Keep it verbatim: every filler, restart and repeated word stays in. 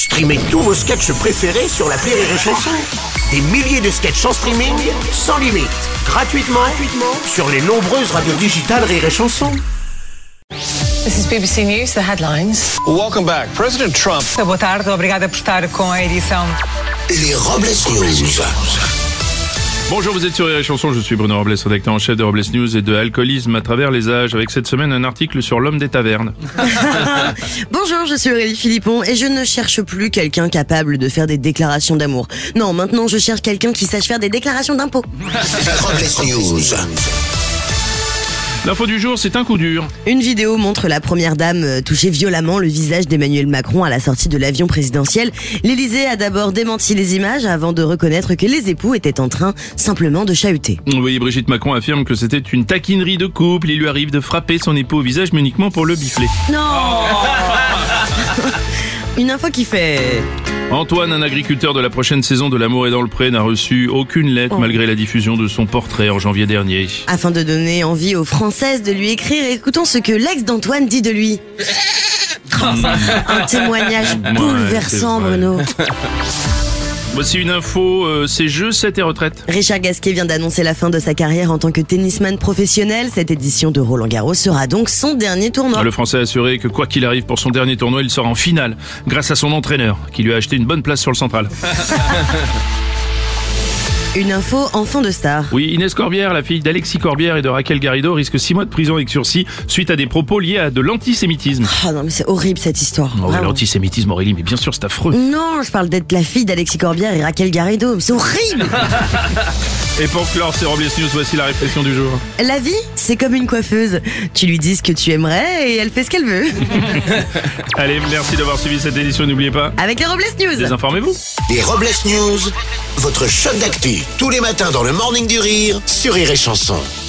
Streamez tous vos sketchs préférés sur l'appli Rire et Chanson. Des milliers de sketchs en streaming, sans limite, gratuitement, gratuitement sur les nombreuses radios digitales Rire et Chanson. This is B B C News, the headlines. Welcome back. President Trump. Boa tarde, obrigada por estar com a edição. Les Robles News. Bonjour, vous êtes sur Rire et Chanson, je suis Bruno Robles, rédacteur en chef de Robles News et de Alcoolisme à travers les âges, avec cette semaine un article sur l'homme des tavernes. Bonjour, je suis Aurélie Philippon et je ne cherche plus quelqu'un capable de faire des déclarations d'amour. Non, maintenant je cherche quelqu'un qui sache faire des déclarations d'impôts. Robles News. L'info du jour, c'est un coup dur. Une vidéo montre la première dame euh, toucher violemment le visage d'Emmanuel Macron à la sortie de l'avion présidentiel. L'Élysée a d'abord démenti les images avant de reconnaître que les époux étaient en train simplement de chahuter. Oui, Brigitte Macron affirme que c'était une taquinerie de couple. Il lui arrive de frapper son époux au visage, mais uniquement pour le bifler. Non. Une info qui fait... Antoine, un agriculteur de la prochaine saison de L'amour est dans le pré, n'a reçu aucune lettre Oh. malgré la diffusion de son portrait en janvier dernier. Afin de donner envie aux Françaises de lui écrire, écoutons ce que l'ex d'Antoine dit de lui. Un témoignage Ouais, bouleversant, c'est vrai. Bruno. Voici une info, euh, c'est jeux, sept et retraite. Richard Gasquet vient d'annoncer la fin de sa carrière en tant que tennisman professionnel. Cette édition de Roland-Garros sera donc son dernier tournoi. Le Français a assuré que quoi qu'il arrive pour son dernier tournoi, il sera en finale, grâce à son entraîneur, qui lui a acheté une bonne place sur le central. Une info enfant de star. Oui, Inès Corbière, la fille d'Alexis Corbière et de Raquel Garrido, risque six mois de prison avec sursis suite à des propos liés à de l'antisémitisme. Ah non mais c'est horrible cette histoire. Oh, Vraiment. l'antisémitisme, Aurélie, mais bien sûr, c'est affreux. Non, je parle d'être la fille d'Alexis Corbière et Raquel Garrido. C'est horrible. Et pour clore ces Robles News, voici la réflexion du jour. La vie, c'est comme une coiffeuse. Tu lui dis ce que tu aimerais et elle fait ce qu'elle veut. Allez, merci d'avoir suivi cette édition, n'oubliez pas, Avec les Robles News. désinformez-vous. Les Robles News, votre choc d'actu, tous les matins dans le Morning du Rire sur Rire et Chanson.